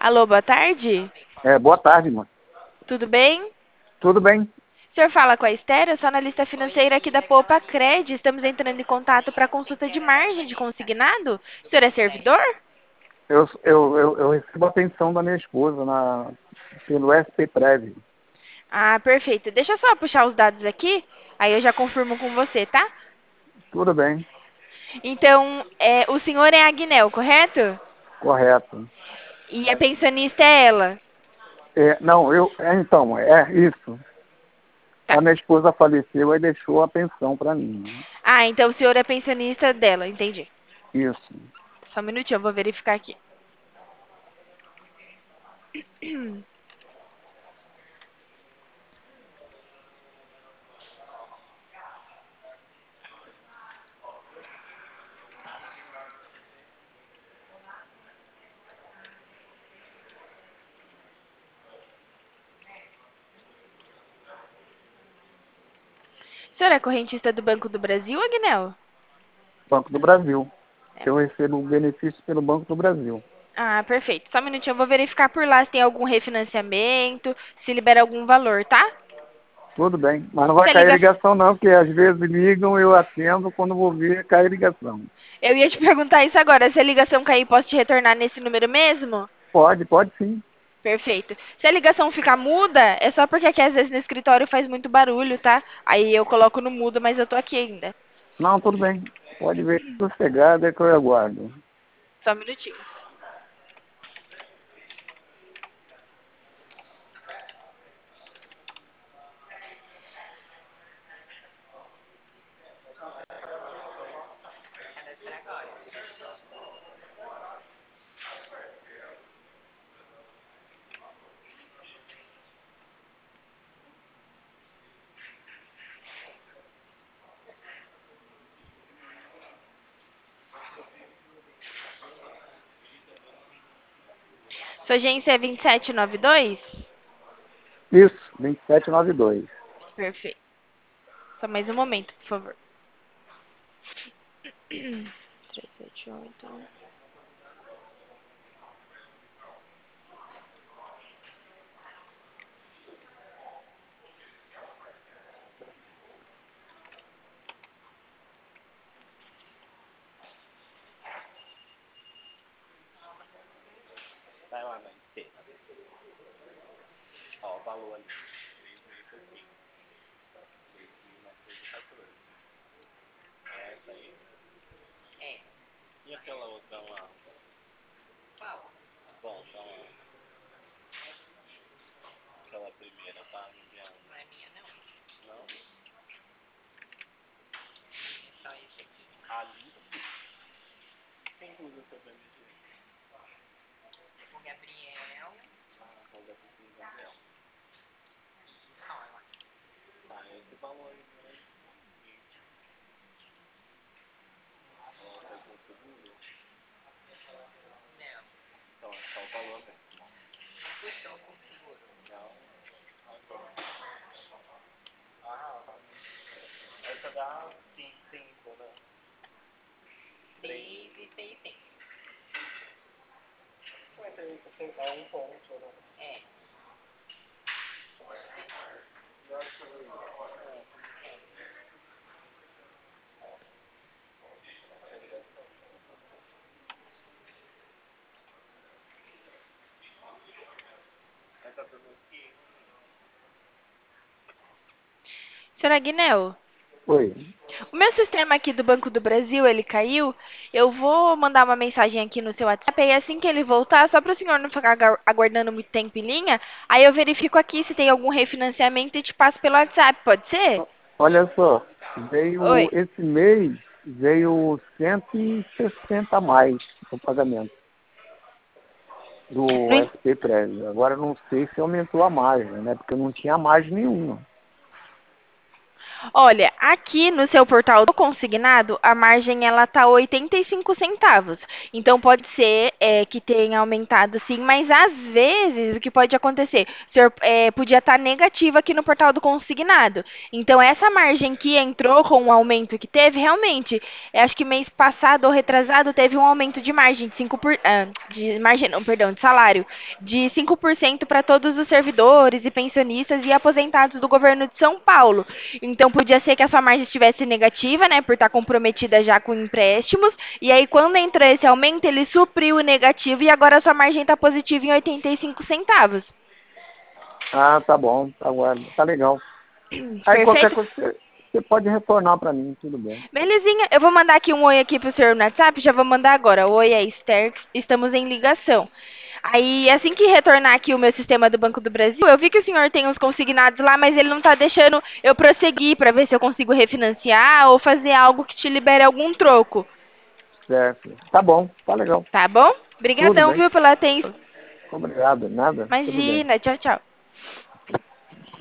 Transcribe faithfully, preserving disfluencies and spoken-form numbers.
Alô, boa tarde. É, boa tarde, mano. Tudo bem? Tudo bem? O senhor fala com a Esther, eu sou analista financeira aqui da Poupa Cred. Estamos entrando em contato para consulta de margem de consignado. O senhor é servidor? Eu, eu, eu, eu recebo a pensão da minha esposa na, pelo S P Prev. Ah, perfeito. Deixa eu só puxar os dados aqui, aí eu já confirmo com você, tá? Tudo bem, Então, é, o senhor é Agnel, correto? correto. E a pensionista é ela. É, não, eu, é, então, é isso. Tá. A minha esposa faleceu e deixou a pensão para mim. Ah, então o senhor é pensionista dela, entendi. Isso. Só um minutinho, eu vou verificar aqui. O senhor é correntista do Banco do Brasil, Agnel? Banco do Brasil. É. Eu recebo benefício pelo Banco do Brasil. Ah, perfeito. Só um minutinho, eu vou verificar por lá se tem algum refinanciamento, se libera algum valor, tá? Tudo bem. Mas não vai Se a cair ligação... ligação não, porque às vezes ligam, eu atendo, quando vou ver, cai ligação. Eu ia te perguntar isso agora. Se a ligação cair, posso te retornar nesse número mesmo? Pode, pode sim. Perfeito. Se a ligação ficar muda, é só porque aqui às vezes no escritório faz muito barulho, tá? Aí eu coloco no mudo, mas eu tô aqui ainda. Não, tudo bem. Pode ver, sossegado é que eu aguardo. Só um minutinho. Sua agência é vinte e sete e noventa e dois? Isso, vinte e sete e noventa e dois. Perfeito. Só mais um momento, por favor. três sete oito. Senhora Guinel, Oi. o meu sistema aqui do Banco do Brasil, ele caiu. Eu vou mandar uma mensagem aqui no seu WhatsApp e assim que ele voltar, só para o senhor não ficar agar- aguardando muito tempo em linha, aí eu verifico aqui se tem algum refinanciamento e te passo pelo WhatsApp, pode ser? Olha só, veio Oi. esse mês, veio cento e sessenta a mais no pagamento do No en- S P Prévio. Agora eu não sei se aumentou a margem, né? Porque não tinha margem nenhuma. Olha, aqui no seu portal do consignado, a margem ela tá oitenta e cinco centavos. Então pode ser é, que tenha aumentado sim, mas às vezes o que pode acontecer, o senhor é, podia estar negativo aqui no portal do consignado. Então essa margem que entrou com o aumento que teve, realmente, eu acho que mês passado ou retrasado teve um aumento de margem de cinco por, ah, de margem, não, perdão, de salário de cinco por cento para todos os servidores e pensionistas e aposentados do governo de São Paulo. Então podia ser que a sua margem estivesse negativa, né, por estar comprometida já com empréstimos, e aí quando entrou esse aumento, ele supriu o negativo e agora a sua margem está positiva em oitenta e cinco centavos. Ah, tá bom, tá, guarda, tá legal. Aí qualquer Perfeito? coisa você, você pode retornar para mim, tudo bem. Belezinha, eu vou mandar aqui um oi aqui pro senhor no WhatsApp, já vou mandar agora. Oi, é Esther, estamos em ligação. Aí, assim que retornar aqui o meu sistema do Banco do Brasil, eu vi que o senhor tem os consignados lá, mas ele não tá deixando eu prosseguir para ver se eu consigo refinanciar ou fazer algo que te libere algum troco. Certo. Tá bom, tá legal. Tá bom? Tudo Obrigadão, bem. viu, pela atenção. Obrigado, nada, tudo bem. Imagina, tchau, tchau.